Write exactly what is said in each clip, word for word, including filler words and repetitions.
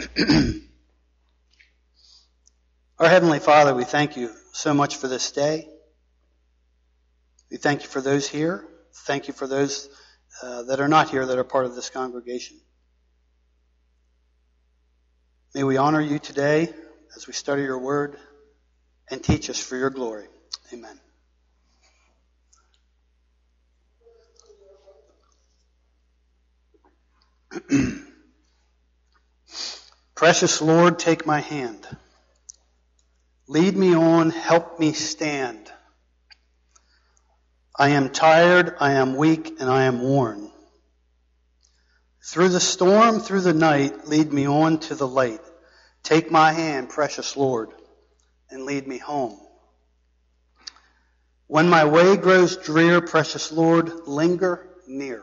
Our Heavenly Father, we thank you so much for this day. We thank you for those here. Thank you for those uh, that are not here that are part of this congregation. May we honor you today as we study your word and teach us for your glory. Amen. Precious Lord, take my hand. Lead me on, help me stand. I am tired, I am weak, and I am worn. Through the storm, through the night, lead me on to the light. Take my hand, precious Lord, and lead me home. When my way grows drear, precious Lord, linger near.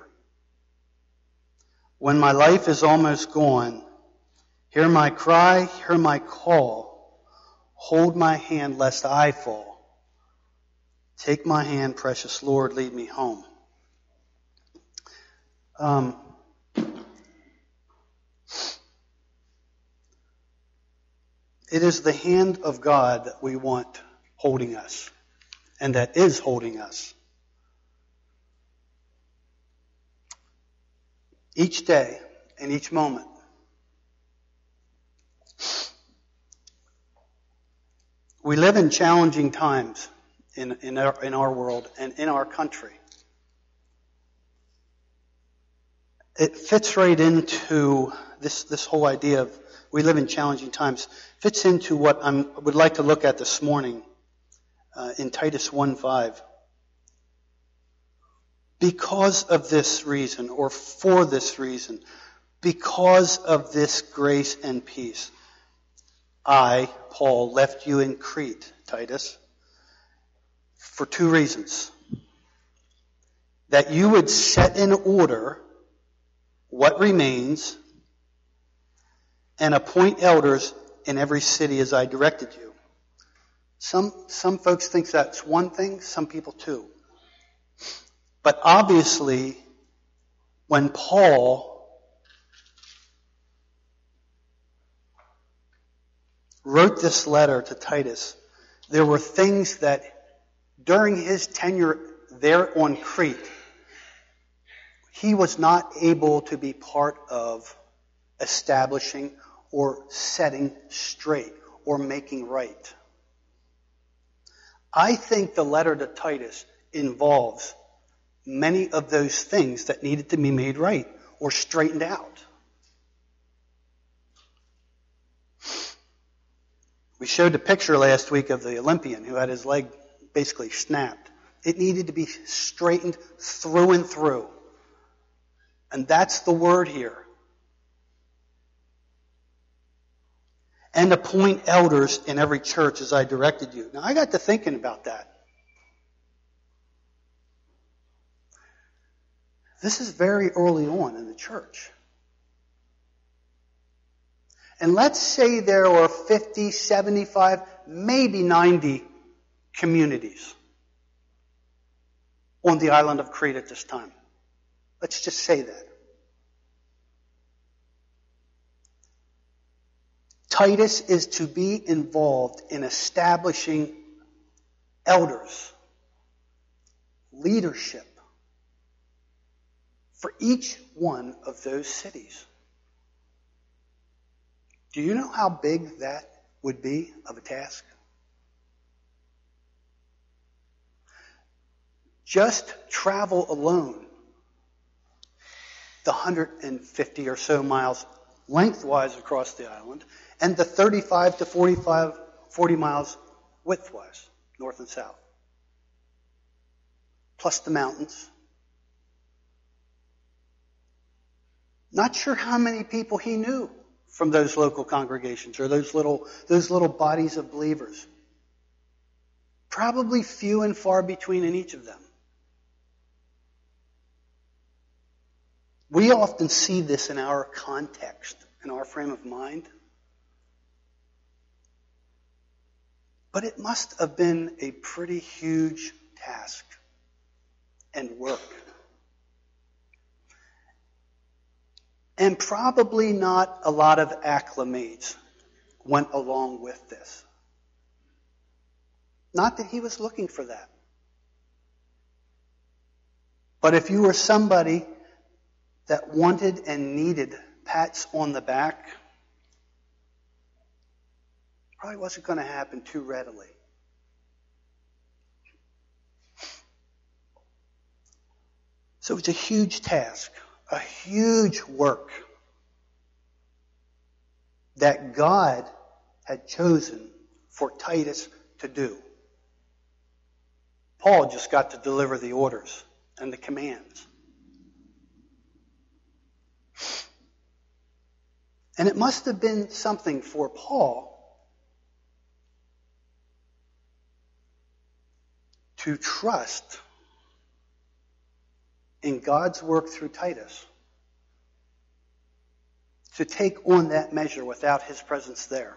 When my life is almost gone, hear my cry, hear my call. Hold my hand lest I fall. Take my hand, precious Lord, lead me home. Um, it is the hand of God that we want holding us, and that is holding us. Each day and each moment. We live in challenging times in, in, our, in our world and in our country. It fits right into this, this whole idea of we live in challenging times, fits into what I'm, I would like to look at this morning uh, in Titus one five. Because of this reason, or for this reason, because of this grace and peace, I, Paul, left you in Crete, Titus, for two reasons. That you would set in order what remains and appoint elders in every city as I directed you. Some, some folks think that's one thing, some people two. But obviously, when Paul wrote this letter to Titus, there were things that during his tenure there on Crete, he was not able to be part of establishing or setting straight or making right. I think the letter to Titus involves many of those things that needed to be made right or straightened out. We showed a picture last week of the Olympian who had his leg basically snapped. It needed to be straightened through and through. And that's the word here. And appoint elders in every church as I directed you. Now I got to thinking about that. This is very early on in the church. And let's say there are fifty, seventy-five, maybe ninety communities on the island of Crete at this time. Let's just say that. Titus is to be involved in establishing elders, leadership for each one of those cities. Do you know how big that would be of a task? Just travel alone the one hundred fifty or so miles lengthwise across the island and the thirty-five to forty-five, forty miles widthwise, north and south. Plus the mountains. Not sure how many people he knew from those local congregations or those little, those little bodies of believers. Probably few and far between in each of them. We often see this in our context, in our frame of mind. But it must have been a pretty huge task and work. And probably not a lot of acclimates went along with this. Not that he was looking for that. But if you were somebody that wanted and needed pats on the back, it probably wasn't going to happen too readily. So it's a huge task, a huge work that God had chosen for Titus to do. Paul just got to deliver the orders and the commands. And it must have been something for Paul to trust in God's work through Titus, to take on that measure without his presence there.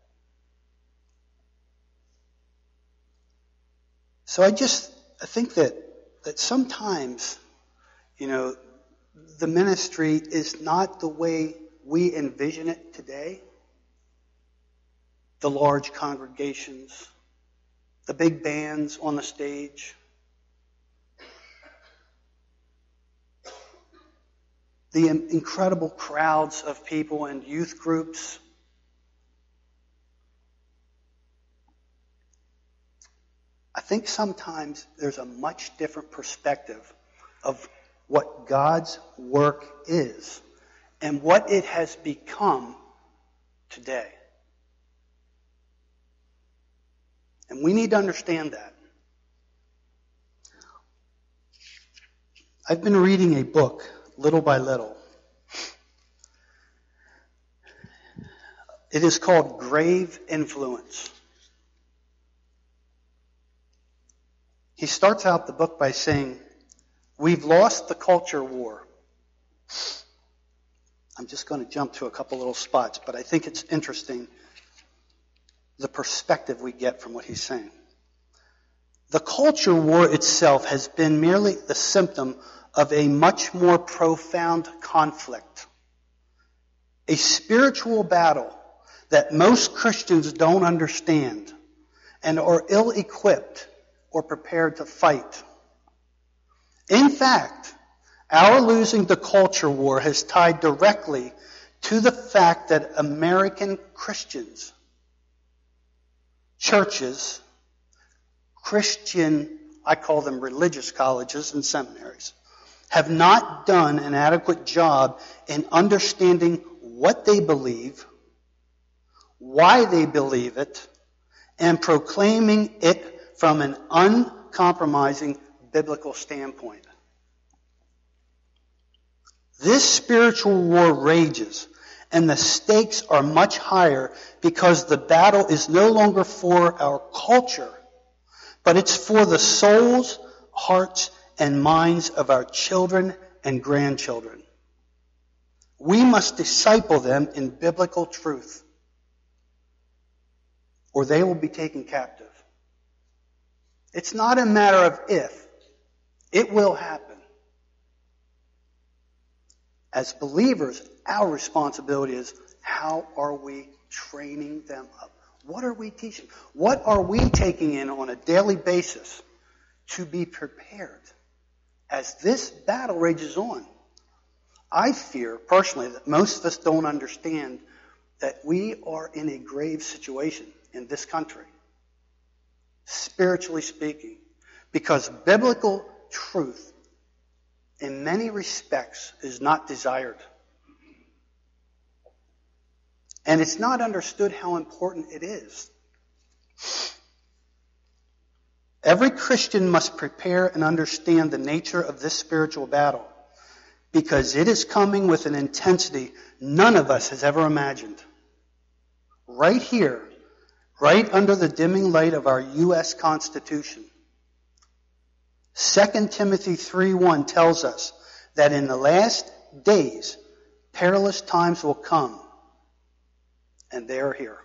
So I just I think that that sometimes, you know, the ministry is not the way we envision it today. The large congregations, the big bands on the stage, the incredible crowds of people and youth groups. I think sometimes there's a much different perspective of what God's work is and what it has become today. And we need to understand that. I've been reading a book, little by little. It is called Grave Influence. He starts out the book by saying, we've lost the culture war. I'm just going to jump to a couple little spots, but I think it's interesting the perspective we get from what he's saying. The culture war itself has been merely the symptom of a much more profound conflict, a spiritual battle that most Christians don't understand and are ill-equipped or prepared to fight. In fact, our losing the culture war has tied directly to the fact that American Christians, churches, Christian, I call them religious colleges and seminaries, have not done an adequate job in understanding what they believe, why they believe it, and proclaiming it from an uncompromising biblical standpoint. This spiritual war rages, and the stakes are much higher because the battle is no longer for our culture, but it's for the souls, hearts, and minds of our children and grandchildren. We must disciple them in biblical truth, or they will be taken captive. It's not a matter of if. It will happen. As believers, our responsibility is, how are we training them up? What are we teaching? What are we taking in on a daily basis to be prepared as this battle rages on? I fear, personally, that most of us don't understand that we are in a grave situation in this country, spiritually speaking, because biblical truth, in many respects, is not desired. And it's not understood how important it is. Every Christian must prepare and understand the nature of this spiritual battle, because it is coming with an intensity none of us has ever imagined. Right here, right under the dimming light of our U S Constitution, Second Timothy three one tells us that in the last days, perilous times will come. And they are here.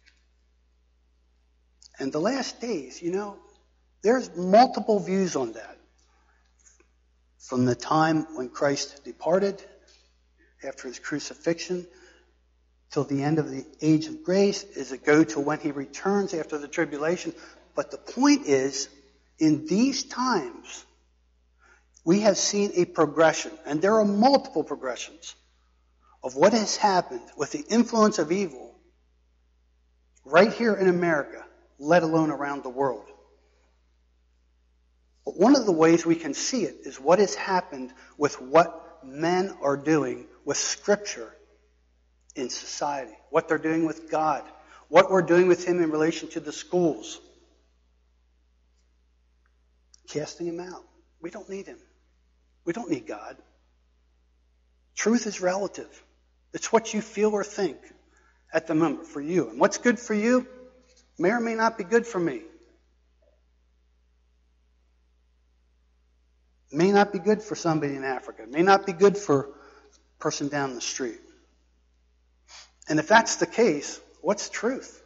And the last days, you know, there's multiple views on that. From the time when Christ departed after his crucifixion till the end of the age of grace? Is it go to when he returns after the tribulation? But the point is, in these times, we have seen a progression, and there are multiple progressions, of what has happened with the influence of evil right here in America, let alone around the world. But one of the ways we can see it is what has happened with what men are doing with Scripture in society, what they're doing with God, what we're doing with Him in relation to the schools. Casting Him out. We don't need Him. We don't need God. Truth is relative. It's what you feel or think at the moment for you. And what's good for you may or may not be good for me. It may not be good for somebody in Africa. It may not be good for a person down the street. And if that's the case, what's truth?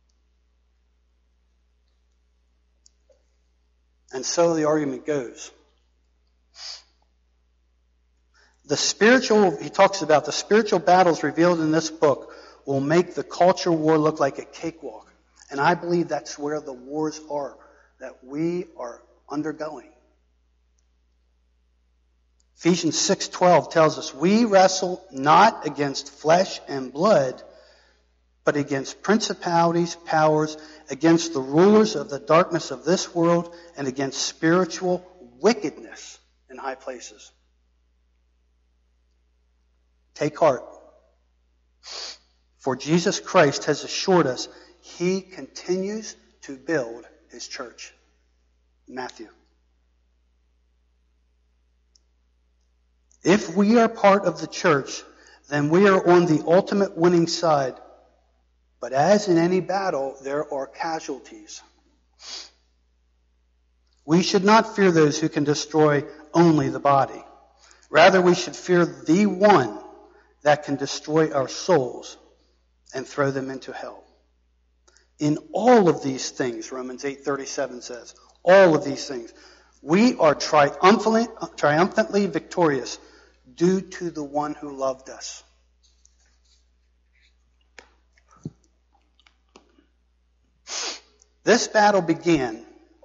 And so the argument goes. The spiritual, he talks about the spiritual battles revealed in this book will make the culture war look like a cakewalk. And I believe that's where the wars are that we are undergoing. Ephesians six twelve tells us, we wrestle not against flesh and blood, but against principalities, powers, against the rulers of the darkness of this world, and against spiritual wickedness in high places. Take heart. For Jesus Christ has assured us He continues to build His church. Matthew. If we are part of the church, then we are on the ultimate winning side. But as in any battle, there are casualties. We should not fear those who can destroy only the body. Rather, we should fear the one that can destroy our souls and throw them into hell. In all of these things, Romans eight thirty-seven says, all of these things, we are triumphantly, triumphantly victorious due to the one who loved us. This battle began,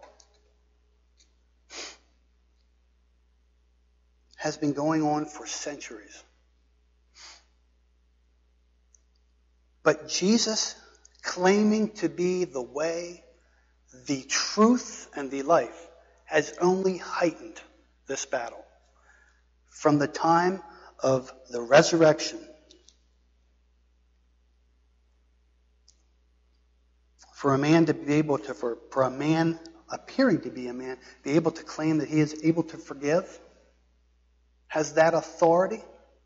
has been going on for centuries. But Jesus, claiming to be the way, the truth, and the life, has only heightened this battle. From the time of the resurrection, for a man to be able to, for, for a man appearing to be a man, be able to claim that he is able to forgive, has that authority.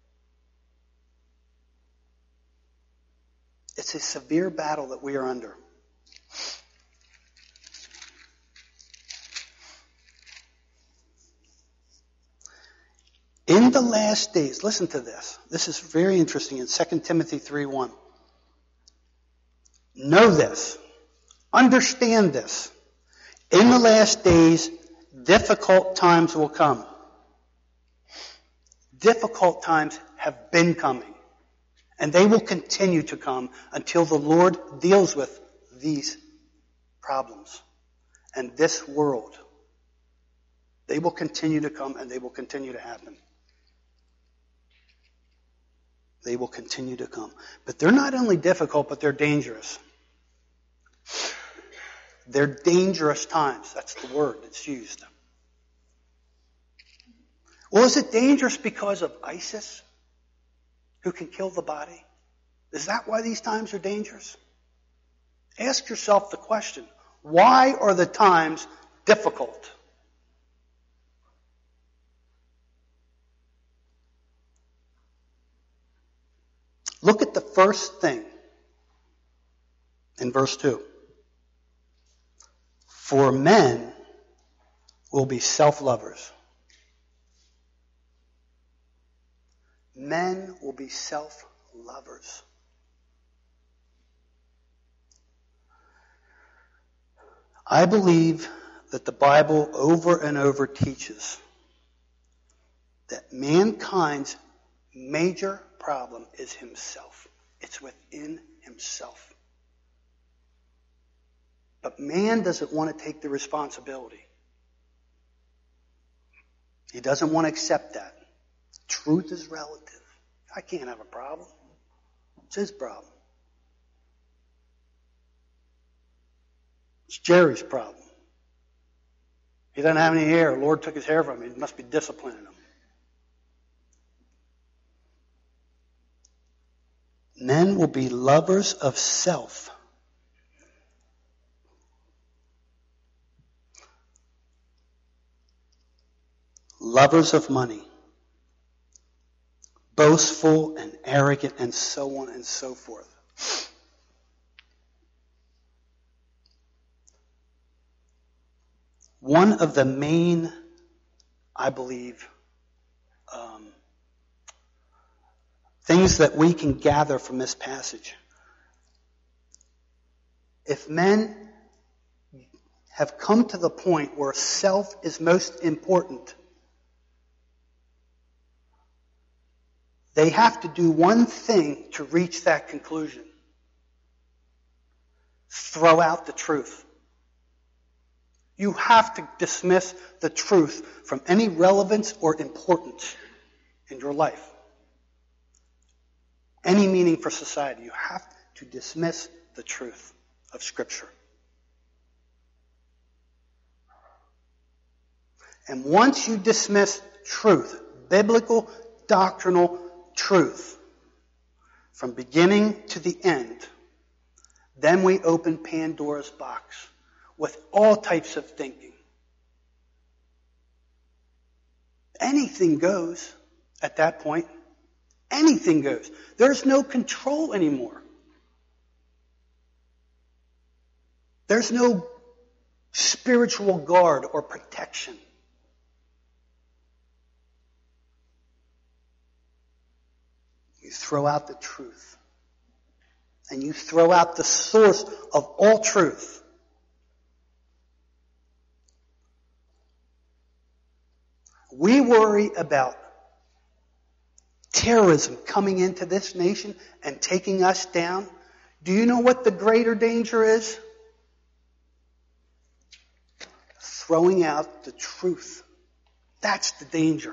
It's a severe battle that we are under. In the last days, listen to this. This is very interesting in Second Timothy three one. Know this. Understand this. In the last days, difficult times will come. Difficult times have been coming. And they will continue to come until the Lord deals with these problems and this world. They will continue to come and they will continue to happen. They will continue to come. But they're not only difficult, but they're dangerous. They're dangerous times. That's the word that's used. Well, is it dangerous because of ISIS, who can kill the body? Is that why these times are dangerous? Ask yourself the question, why are the times difficult? Look at the first thing in verse two. For men will be self-lovers. Men will be self-lovers. I believe that the Bible over and over teaches that mankind's major problem is himself. It's within himself. But man doesn't want to take the responsibility. He doesn't want to accept that. Truth is relative. I can't have a problem. It's his problem. It's Jerry's problem. He doesn't have any hair. The Lord took his hair from him. He must be disciplining him. Men will be lovers of self. Lovers of money. Boastful and arrogant and so on and so forth. One of the main, I believe, um, things that we can gather from this passage. If men have come to the point where self is most important, they have to do one thing to reach that conclusion. Throw out the truth. You have to dismiss the truth from any relevance or importance in your life. Any meaning for society. You have to dismiss the truth of Scripture. And once you dismiss truth, biblical, doctrinal truth, from beginning to the end, then we open Pandora's box with all types of thinking. Anything goes at that point. Anything goes. There's no control anymore. There's no spiritual guard or protection. You throw out the truth. And you throw out the source of all truth. We worry about terrorism coming into this nation and taking us down. Do you know what the greater danger is? Throwing out the truth. That's the danger.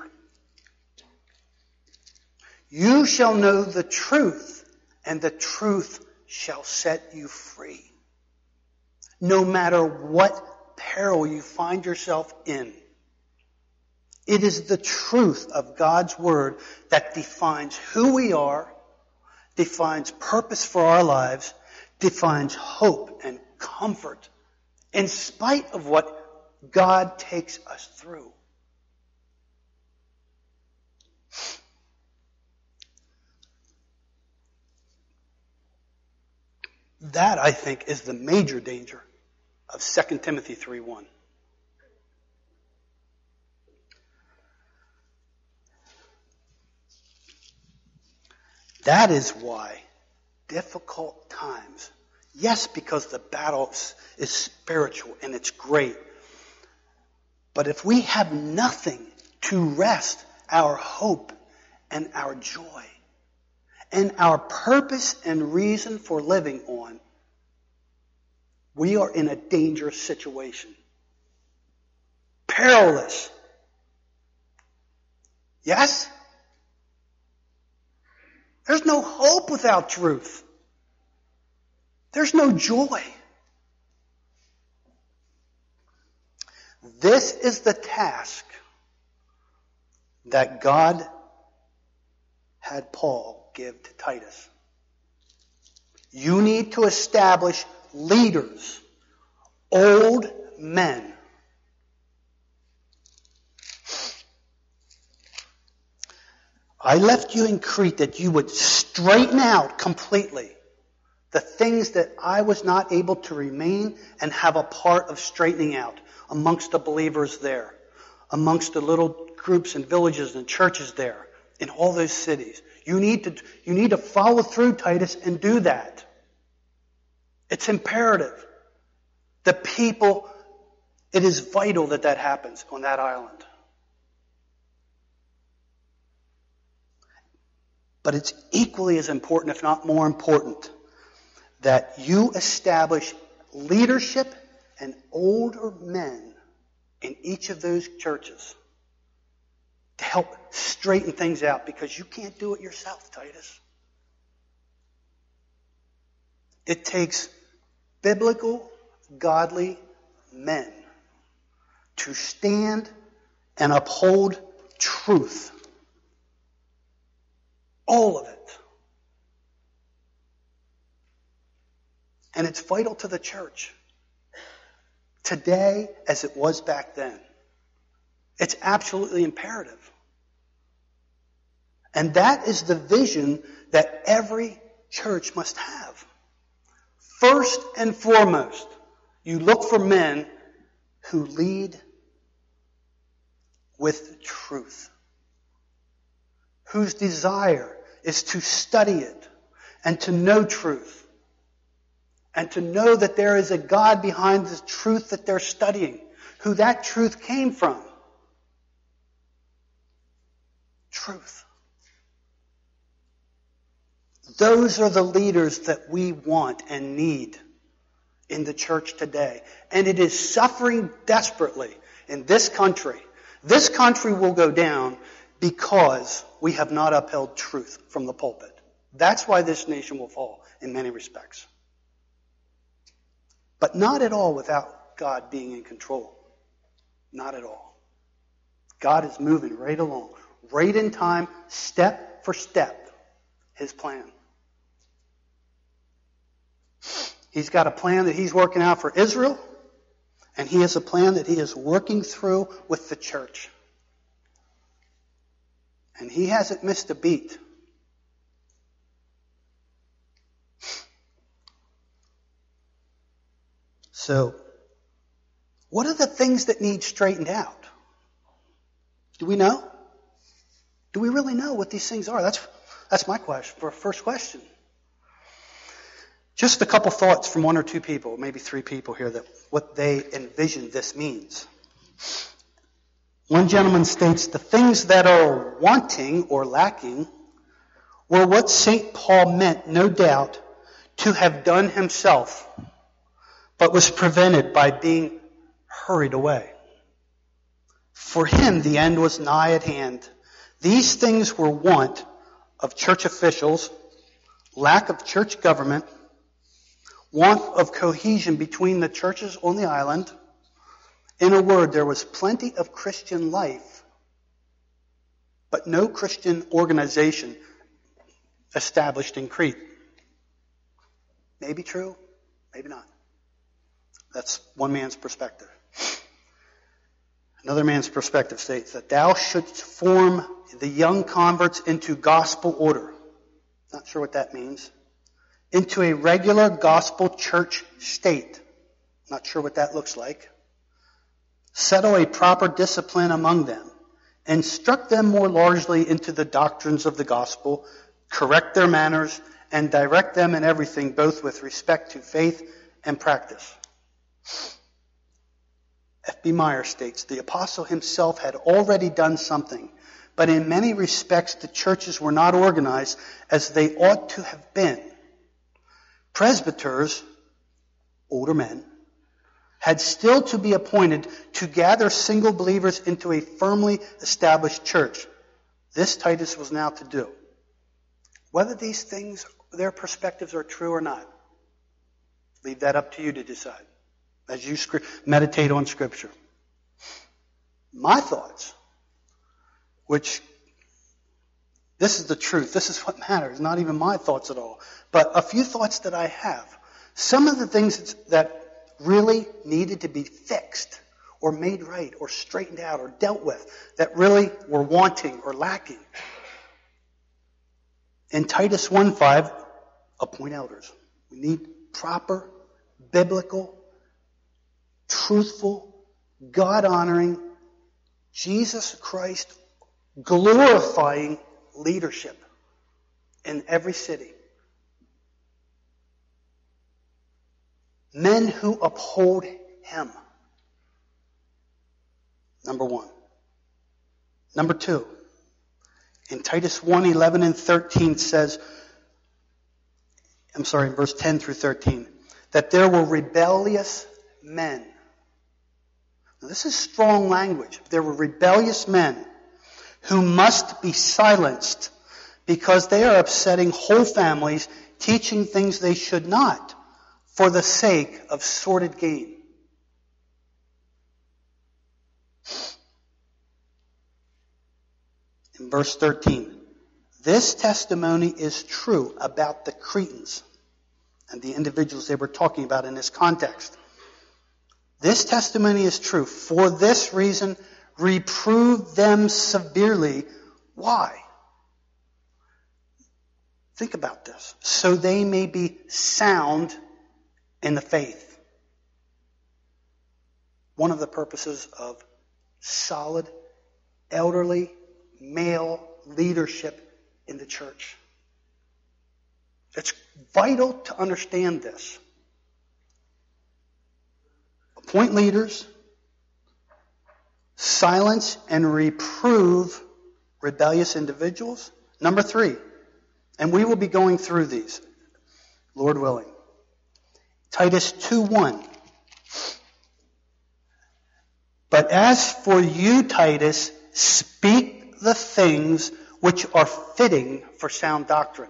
You shall know the truth, and the truth shall set you free. No matter what peril you find yourself in. It is the truth of God's Word that defines who we are, defines purpose for our lives, defines hope and comfort in spite of what God takes us through. That, I think, is the major danger of Second Timothy three one. That is why difficult times, yes, because the battle is spiritual and it's great, but if we have nothing to rest our hope and our joy and our purpose and reason for living on, we are in a dangerous situation. Perilous. Yes? There's no hope without truth. There's no joy. This is the task that God had Paul give to Titus. You need to establish leaders, old men. I left you in Crete that you would straighten out completely the things that I was not able to remain and have a part of straightening out amongst the believers there, amongst the little groups and villages and churches there, in all those cities. You need to, you need to follow through, Titus, and do that. It's imperative. The people, it is vital that that happens on that island. But it's equally as important, if not more important, that you establish leadership and older men in each of those churches to help straighten things out, because you can't do it yourself, Titus. It takes biblical, godly men to stand and uphold truth. All of it. And it's vital to the church today as it was back then. It's absolutely imperative. And that is the vision that every church must have. First and foremost, you look for men who lead with truth, whose desire is to study it and to know truth, and to know that there is a God behind the truth that they're studying, who that truth came from. Truth. Those are the leaders that we want and need in the church today. And it is suffering desperately in this country. This country will go down because we have not upheld truth from the pulpit. That's why this nation will fall in many respects. But not at all without God being in control. Not at all. God is moving right along, right in time, step for step, His plan. He's got a plan that He's working out for Israel, and He has a plan that He is working through with the church. And He hasn't missed a beat. So, what are the things that need straightened out? Do we know? Do we really know what these things are? That's that's my question, for first question. Just a couple thoughts from one or two people, maybe three people here, that what they envision this means. One gentleman states, the things that are wanting or lacking were what Saint Paul meant, no doubt, to have done himself, but was prevented by being hurried away. For him, the end was nigh at hand. These things were want of church officials, lack of church government, want of cohesion between the churches on the island. In a word, there was plenty of Christian life, but no Christian organization established in Crete. Maybe true, maybe not. That's one man's perspective. Another man's perspective states that thou shouldst form the young converts into gospel order. Not sure what that means. Into a regular gospel church state. Not sure what that looks like. Settle a proper discipline among them. Instruct them more largely into the doctrines of the gospel. Correct their manners and direct them in everything, both with respect to faith and practice. F B Meyer states, the apostle himself had already done something, but in many respects the churches were not organized as they ought to have been. Presbyters, older men, had still to be appointed to gather single believers into a firmly established church. This Titus was now to do. Whether these things, their perspectives are true or not, leave that up to you to decide as you meditate on Scripture. My thoughts, which this is the truth, this is what matters, not even my thoughts at all, but a few thoughts that I have. Some of the things that really needed to be fixed or made right or straightened out or dealt with that really were wanting or lacking. In Titus one five, appoint elders. We need proper, biblical, truthful, God-honoring, Jesus Christ glorifying leadership in every city. Men who uphold Him. Number one. Number two, In Titus one, eleven and thirteen says, I'm sorry, in verse ten through thirteen, that there were rebellious men. Now, this is strong language. There were rebellious men who must be silenced because they are upsetting whole families, teaching things they should not for the sake of sordid gain. In verse thirteen, this testimony is true about the Cretans and the individuals they were talking about in this context. This testimony is true. For this reason, reprove them severely. Why? Think about this. So they may be sound in the faith. One of the purposes of solid, elderly, male leadership in the church. It's vital to understand this. Appoint leaders, silence and reprove rebellious individuals. Number three, and we will be going through these, Lord willing. Titus two one. But as for you, Titus, speak the things which are fitting for sound doctrine.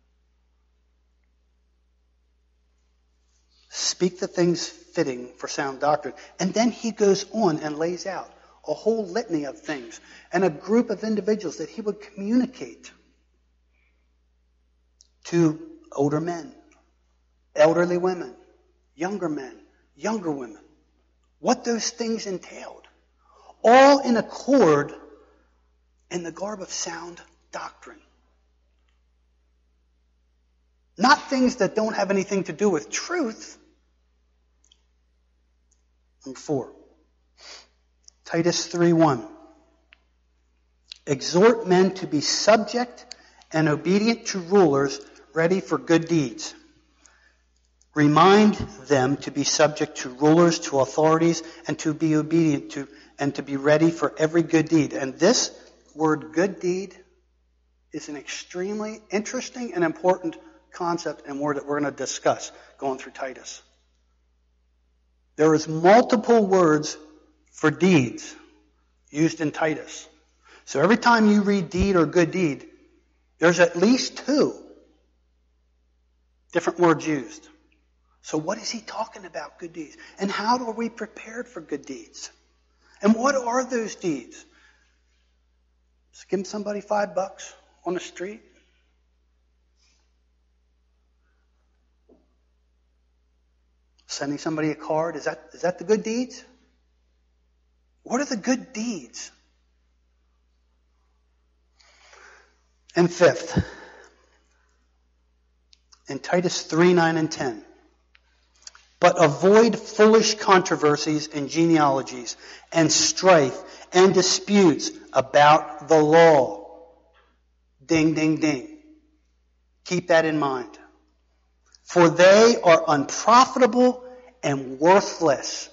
Speak the things fitting for sound doctrine. And then he goes on and lays out a whole litany of things and a group of individuals that he would communicate to older men, elderly women, younger men, younger women. What those things entailed. All in accord in the garb of sound doctrine. Not things that don't have anything to do with truth. Number four, Titus three one. Exhort men to be subject and obedient to rulers, ready for good deeds. Remind them to be subject to rulers, to authorities, and to be obedient to, and to be ready for every good deed. And this word good deed is an extremely interesting and important concept and word that we're going to discuss going through Titus. There is multiple words for deeds used in Titus. So every time you read deed or good deed, there's at least two different words used. So what is he talking about, good deeds? And how are we prepared for good deeds? And what are those deeds? Just give somebody five bucks on the street? Sending somebody a card? Is that, is that the good deeds? What are the good deeds? And fifth, in Titus three, nine, and ten, but avoid foolish controversies and genealogies and strife and disputes about the law. Ding, ding, ding. Keep that in mind. For they are unprofitable and worthless.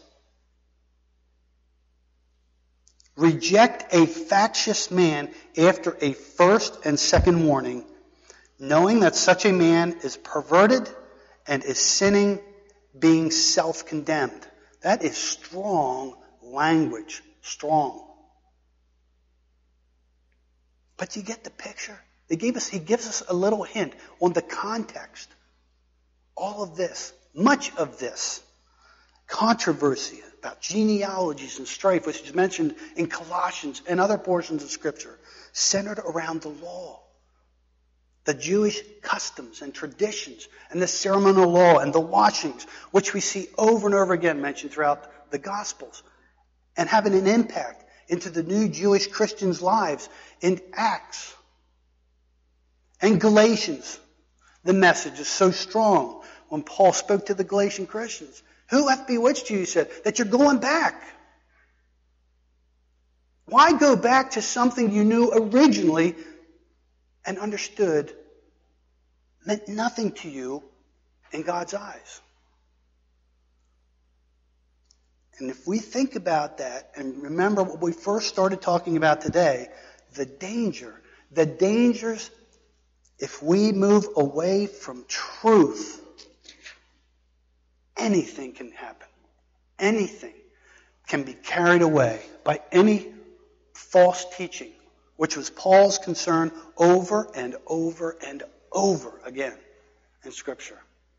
Reject a factious man after a first and second warning, knowing that such a man is perverted and is sinning, being self-condemned. That is strong language. Strong. But you get the picture? They gave us, he gives us a little hint on the context. All of this, much of this, controversy about genealogies and strife, which is mentioned in Colossians and other portions of Scripture, centered around the law. The Jewish customs and traditions and the ceremonial law and the washings, which we see over and over again mentioned throughout the Gospels, and having an impact into the new Jewish Christians' lives in Acts and Galatians. The message is so strong when Paul spoke to the Galatian Christians. Who hath bewitched you, he said, that you're going back? Why go back to something you knew originally and understood meant nothing to you in God's eyes? And if we think about that and remember what we first started talking about today, the danger the dangers if we move away from truth. Anything can happen. Anything can be carried away by any false teaching, which was Paul's concern over and over and over again in Scripture.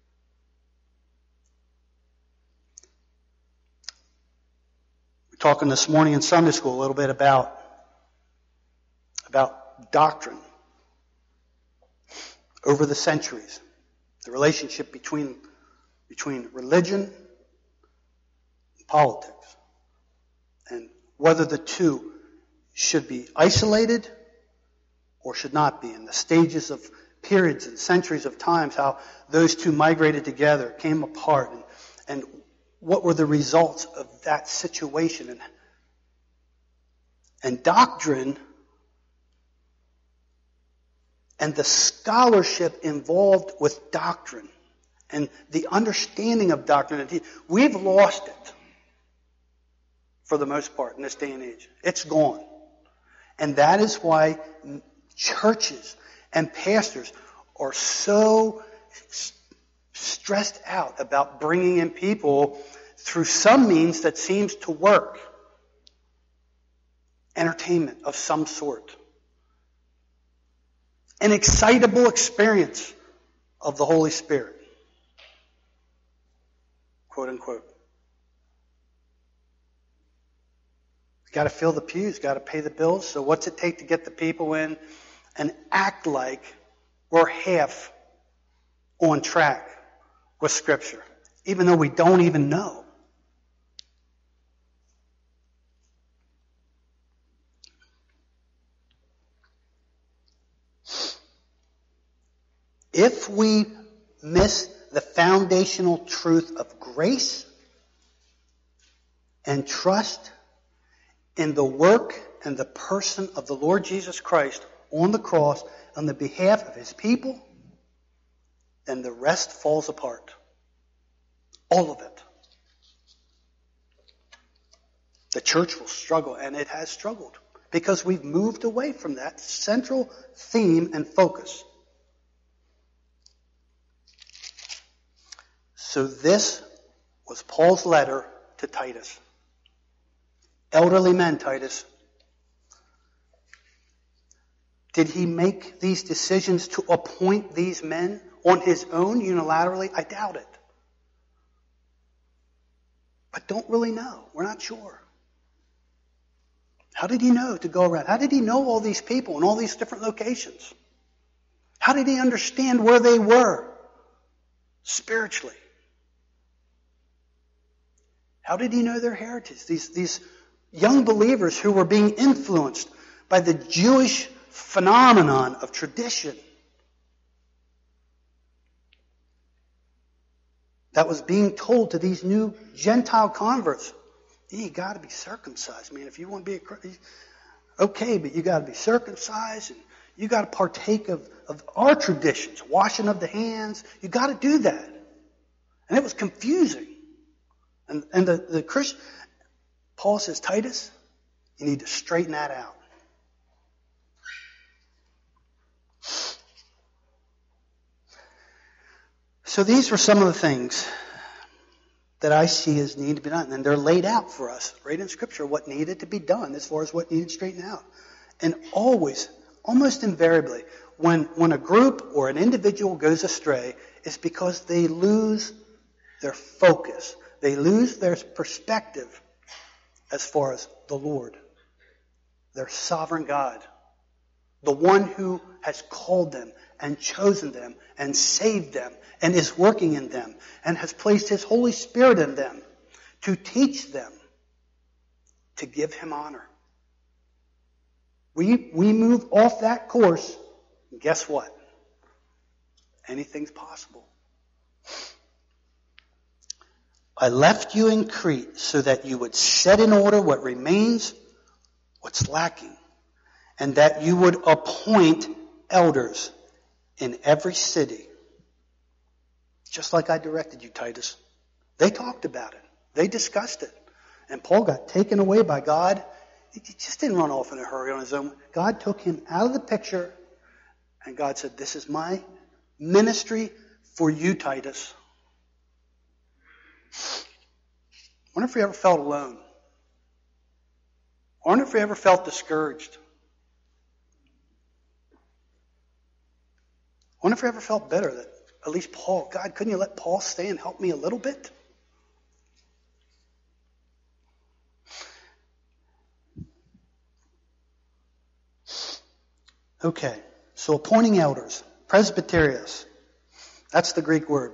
We're talking this morning in Sunday school a little bit about, about doctrine over the centuries, the relationship between, between religion and politics, and whether the two should be isolated or should not be, and the stages of periods and centuries of times, how those two migrated together, came apart, and, and what were the results of that situation. And, and doctrine and the scholarship involved with doctrine and the understanding of doctrine, we've lost it for the most part in this day and age. It's gone. And that is why churches and pastors are so stressed out about bringing in people through some means that seems to work. Entertainment of some sort. An excitable experience of the Holy Spirit. Quote unquote. Got to fill the pews, got to pay the bills. So what's it take to get the people in and act like we're half on track with Scripture, even though we don't even know? If we miss the foundational truth of grace and trust in the work and the person of the Lord Jesus Christ on the cross on the behalf of His people, then the rest falls apart. All of it. The church will struggle, and it has struggled, because we've moved away from that central theme and focus. So this was Paul's letter to Titus. Elderly men, Titus. Did he make these decisions to appoint these men on his own unilaterally? I doubt it. But don't really know. We're not sure. How did he know to go around? How did he know all these people in all these different locations? How did he understand where they were spiritually? How did he know their heritage? These, these young believers who were being influenced by the Jewish phenomenon of tradition that was being told to these new Gentile converts. You got to be circumcised, man. If you want to be a Christian, okay, but you got to be circumcised, and you got to partake of, of our traditions, washing of the hands. You got to do that. And it was confusing. And, and the, the Christian, Paul says, Titus, you need to straighten that out. So these were some of the things that I see as need to be done. And they're laid out for us right in Scripture, what needed to be done as far as what needed straightened out. And always, almost invariably, when, when a group or an individual goes astray, it's because they lose their focus. They lose their perspective as far as the Lord, their sovereign God, the one who has called them and chosen them and saved them and is working in them and has placed His Holy Spirit in them to teach them to give Him honor. We, we move off that course, and guess what? Anything's possible. I left you in Crete so that you would set in order what remains, what's lacking, and that you would appoint elders in every city. Just like I directed you, Titus. They talked about it. They discussed it. And Paul got taken away by God he just didn't run off in a hurry on his own. God took him out of the picture, and God said, this is my ministry for you, Titus. I wonder if you ever felt alone. I wonder if you ever felt discouraged. I wonder if you ever felt bitter that at least Paul, God, couldn't you let Paul stay and help me a little bit? Okay, so appointing elders, presbyterios, that's the Greek word.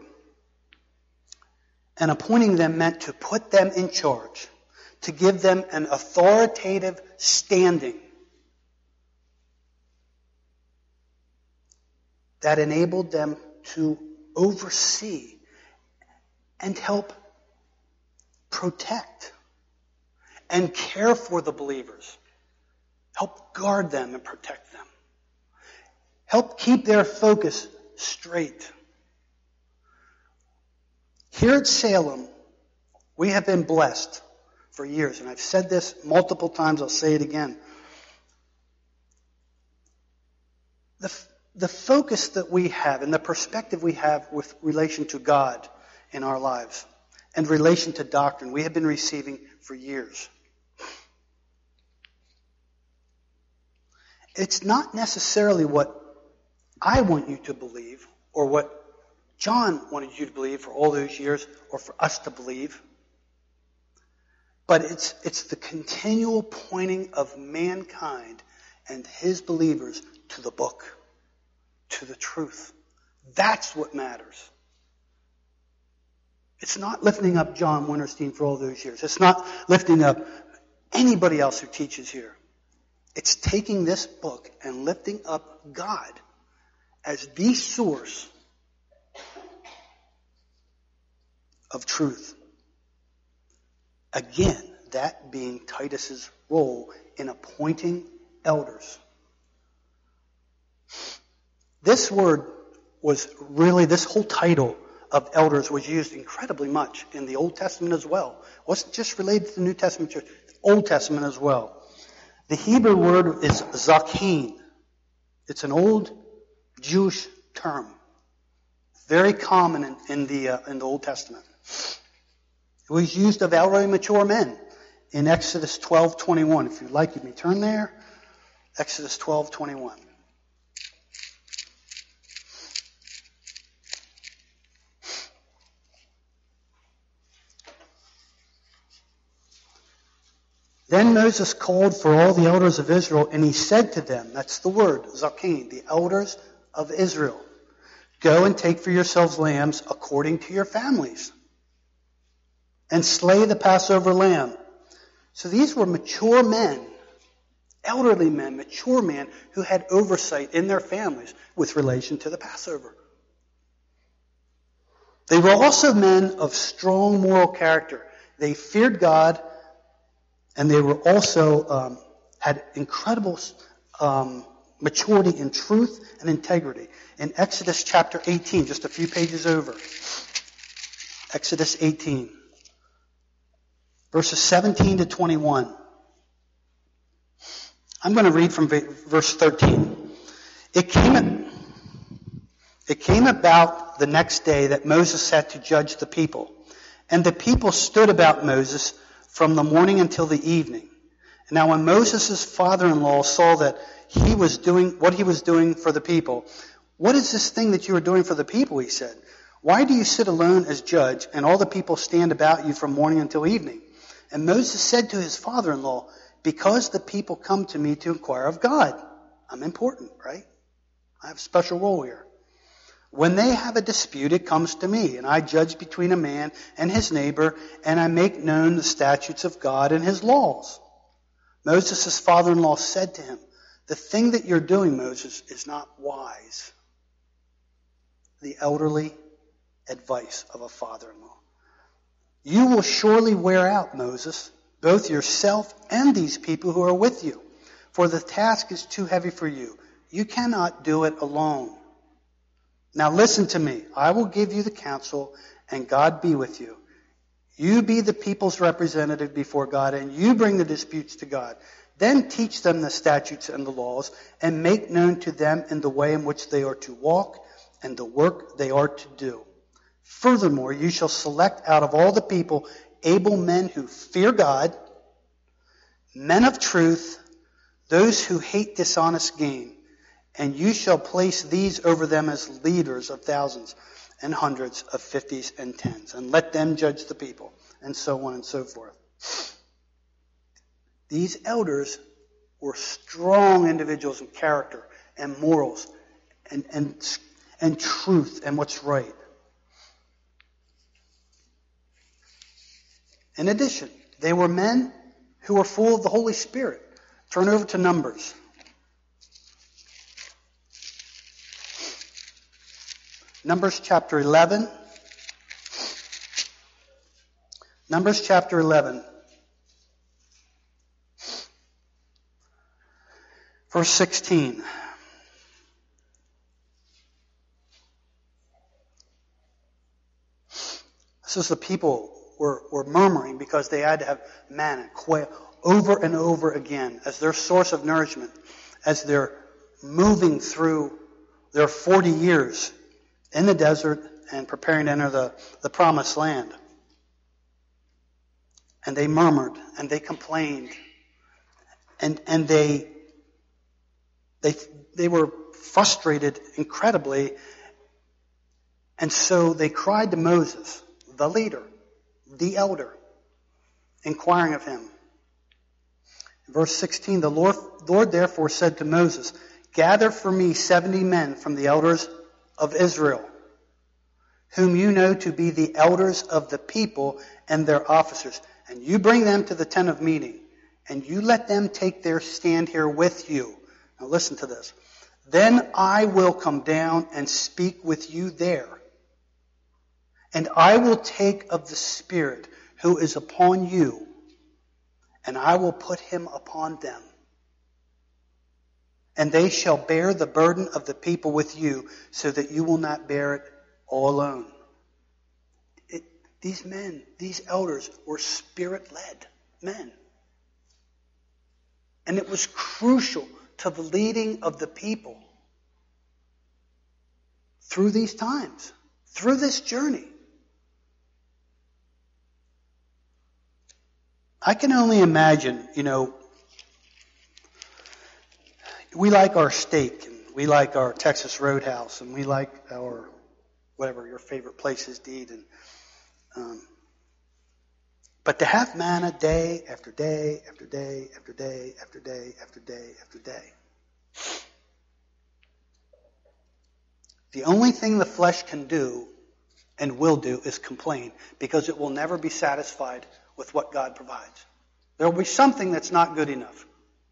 And appointing them meant to put them in charge, to give them an authoritative standing that enabled them to oversee and help protect and care for the believers, help guard them and protect them. Help keep their focus straight. Here at Salem, we have been blessed for years, and I've said this multiple times, I'll say it again. The, the focus that we have and the perspective we have with relation to God in our lives and relation to doctrine, we have been receiving for years. It's not necessarily what I want you to believe, or what John wanted you to believe for all those years, or for us to believe. But it's it's the continual pointing of mankind and his believers to the book, to the truth. That's what matters. It's not lifting up John Winterstein for all those years. It's not lifting up anybody else who teaches here. It's taking this book and lifting up God as the source of truth. Again, that being Titus's role in appointing elders. This word was really, this whole title of elders was used incredibly much in the Old Testament as well. It wasn't just related to the New Testament church, the Old Testament as well. The Hebrew word is zakin. It's an old Jewish term, very common in, in the uh, in the Old Testament. It was used of elderly mature men in Exodus twelve twenty-one. If you'd like, you may turn there. Exodus twelve twenty-one. Then Moses called for all the elders of Israel, and he said to them, that's the word, zakin, the elders of Israel, go and take for yourselves lambs according to your families, and slay the Passover lamb. So these were mature men, elderly men, mature men, who had oversight in their families with relation to the Passover. They were also men of strong moral character. They feared God, and they were also um, had incredible um, maturity in truth and integrity. In Exodus chapter eighteen, just a few pages over, Exodus eighteen, verses seventeen to twenty-one. I'm going to read from verse thirteen. It came, it came about the next day that Moses sat to judge the people, and the people stood about Moses from the morning until the evening. And now when Moses' father-in-law saw that he was doing what he was doing for the people, what is this thing that you are doing for the people, he said. Why do you sit alone as judge, and all the people stand about you from morning until evening? And Moses said to his father-in-law, because the people come to me to inquire of God. I'm important, right? I have a special role here. When they have a dispute, it comes to me, and I judge between a man and his neighbor, and I make known the statutes of God and his laws. Moses' father-in-law said to him, the thing that you're doing, Moses, is not wise. The elderly advice of a father-in-law. You will surely wear out, Moses, both yourself and these people who are with you, for the task is too heavy for you. You cannot do it alone. Now listen to me. I will give you the counsel, and God be with you. You be the people's representative before God, and you bring the disputes to God. Then teach them the statutes and the laws, and make known to them in the way in which they are to walk, and the work they are to do. Furthermore, you shall select out of all the people able men who fear God, men of truth, those who hate dishonest gain, and you shall place these over them as leaders of thousands and hundreds of fifties and tens, and let them judge the people, and so on and so forth. These elders were strong individuals in character and morals and, and, and truth and what's right. In addition, they were men who were full of the Holy Spirit. Turn over to Numbers. Numbers chapter eleven. Numbers chapter eleven. Verse sixteen. This is the people were, were murmuring because they had to have manna, quail, over and over again as their source of nourishment, as they're moving through their forty years in the desert and preparing to enter the, the promised land. And they murmured and they complained and and they they they were frustrated incredibly, and so they cried to Moses, the leader, the elder, inquiring of him. Verse sixteen, the Lord, Lord therefore said to Moses, gather for me seventy men from the elders of Israel, whom you know to be the elders of the people and their officers, and you bring them to the tent of meeting, and you let them take their stand here with you. Now listen to this. Then I will come down and speak with you there, and I will take of the Spirit who is upon you, and I will put him upon them. And they shall bear the burden of the people with you, so that you will not bear it all alone. It, these men, these elders, were Spirit-led men. And it was crucial to the leading of the people through these times, through this journey. I can only imagine, you know, we like our steak, and we like our Texas Roadhouse, and we like our, whatever your favorite places to eat. And, um, but to have manna day after day after day after day after day after day after day. The only thing the flesh can do and will do is complain, because it will never be satisfied with what God provides. There will be something that's not good enough.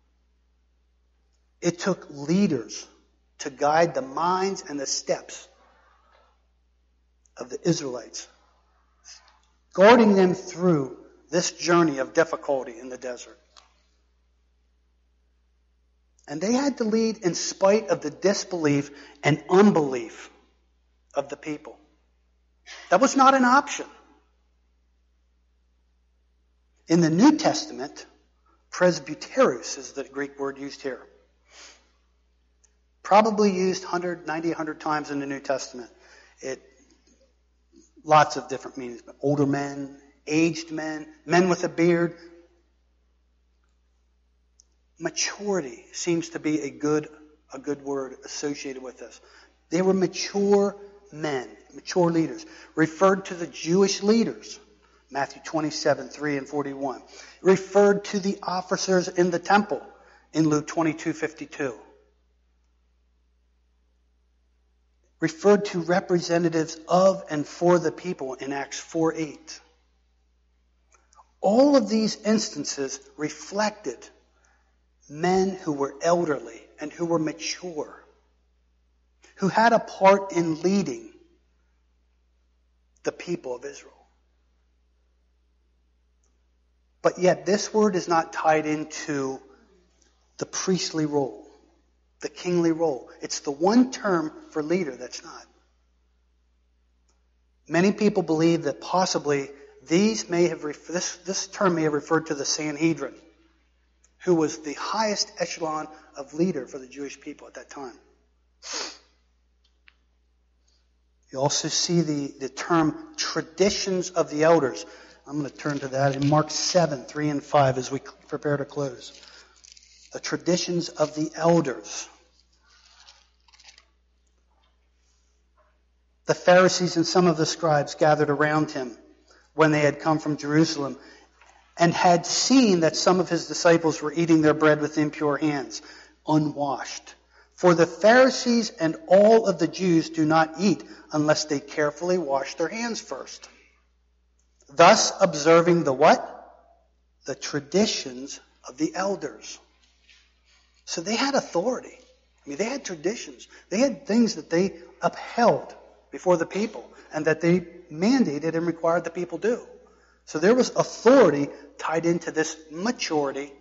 It took leaders to guide the minds and the steps of the Israelites, guarding them through this journey of difficulty in the desert. And they had to lead in spite of the disbelief and unbelief of the people. That was not an option. In the New Testament, presbyteros is the Greek word used here. Probably used one hundred, ninety, one hundred times in the New Testament. It, lots of different meanings. But older men, aged men, men with a beard. Maturity seems to be a good, a good word associated with this. They were mature men, mature leaders, referred to the Jewish leaders. Matthew twenty-seven, three and forty-one. Referred to the officers in the temple in Luke twenty-two, fifty-two. Referred to representatives of and for the people in Acts four, eight. All of these instances reflected men who were elderly and who were mature, who had a part in leading the people of Israel. But yet this word is not tied into the priestly role, the kingly role. It's the one term for leader that's not. Many people believe that possibly these may have ref- this, this term may have referred to the Sanhedrin, who was the highest echelon of leader for the Jewish people at that time. You also see the, the term traditions of the elders. I'm going to turn to that in Mark seven, three and five as we prepare to close. The traditions of the elders. The Pharisees and some of the scribes gathered around him when they had come from Jerusalem and had seen that some of his disciples were eating their bread with impure hands, unwashed. For the Pharisees and all of the Jews do not eat unless they carefully wash their hands first. Thus observing the what? The traditions of the elders. So they had authority. I mean, they had traditions. They had things that they upheld before the people and that they mandated and required the people do. So there was authority tied into this maturity.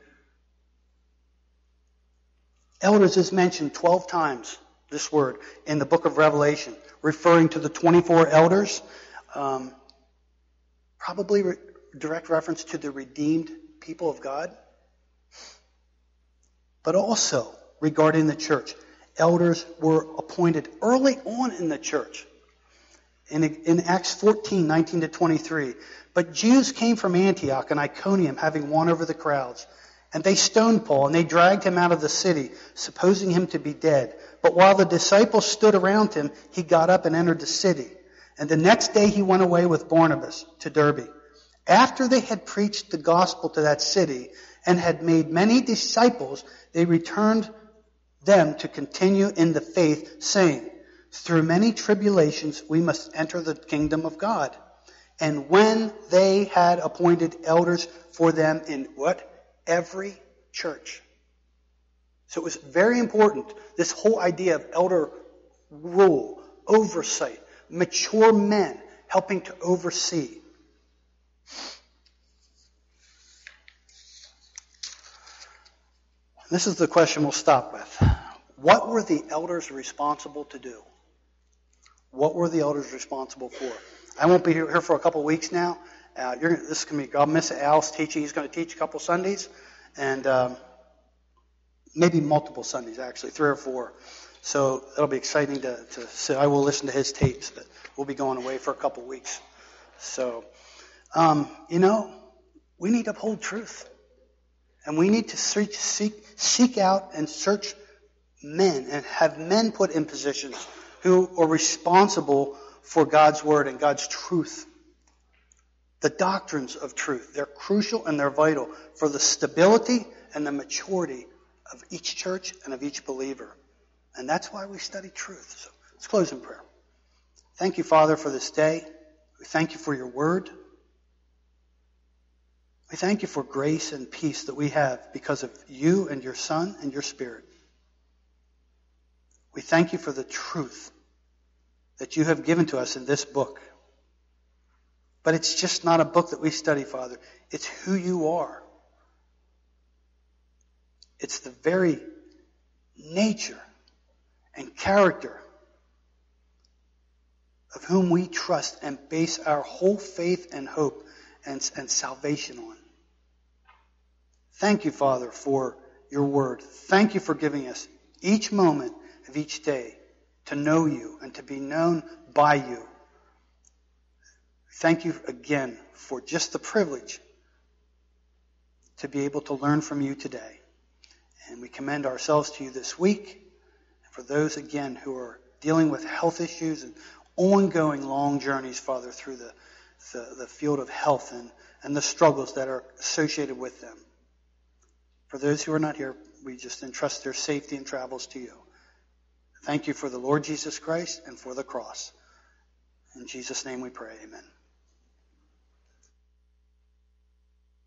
Elders is mentioned twelve times, this word, in the book of Revelation, referring to the twenty-four elders. Um, probably re- direct reference to the redeemed people of God. But also regarding the church, elders were appointed early on in the church. In, in Acts fourteen, nineteen to twenty-three. But Jews came from Antioch and Iconium, having won over the crowds. And they stoned Paul, and they dragged him out of the city, supposing him to be dead. But while the disciples stood around him, he got up and entered the city. And the next day he went away with Barnabas to Derbe. After they had preached the gospel to that city and had made many disciples, they returned them to continue in the faith, saying, through many tribulations we must enter the kingdom of God. And when they had appointed elders for them in what? Every church. So it was very important, this whole idea of elder rule, oversight, mature men helping to oversee. This is the question we'll stop with. What were the elders responsible to do? What were the elders responsible for? I won't be here for a couple of weeks now. Uh, you're gonna, this is going to be, I'll miss Al's teaching. He's going to teach a couple Sundays. And um, maybe multiple Sundays, actually, three or four. So it'll be exciting to, to see. I will listen to his tapes, but we'll be going away for a couple of weeks. So, um, you know, we need to uphold truth. And we need to seek, seek, seek out and search men and have men put in positions who are responsible for God's word and God's truth. The doctrines of truth. They're crucial and they're vital for the stability and the maturity of each church and of each believer. And that's why we study truth. So let's close in prayer. Thank you, Father, for this day. We thank you for your word. We thank you for grace and peace that we have because of you and your Son and your Spirit. We thank you for the truth that you have given to us in this book. But it's just not a book that we study, Father. It's who you are. It's the very nature and character of whom we trust and base our whole faith and hope and, and salvation on. Thank you, Father, for your word. Thank you for giving us each moment of each day to know you and to be known by you. Thank you again for just the privilege to be able to learn from you today. And we commend ourselves to you this week. And for those, again, who are dealing with health issues and ongoing long journeys, Father, through the, the, the field of health and, and the struggles that are associated with them. For those who are not here, we just entrust their safety and travels to you. Thank you for the Lord Jesus Christ and for the cross. In Jesus' name we pray, amen.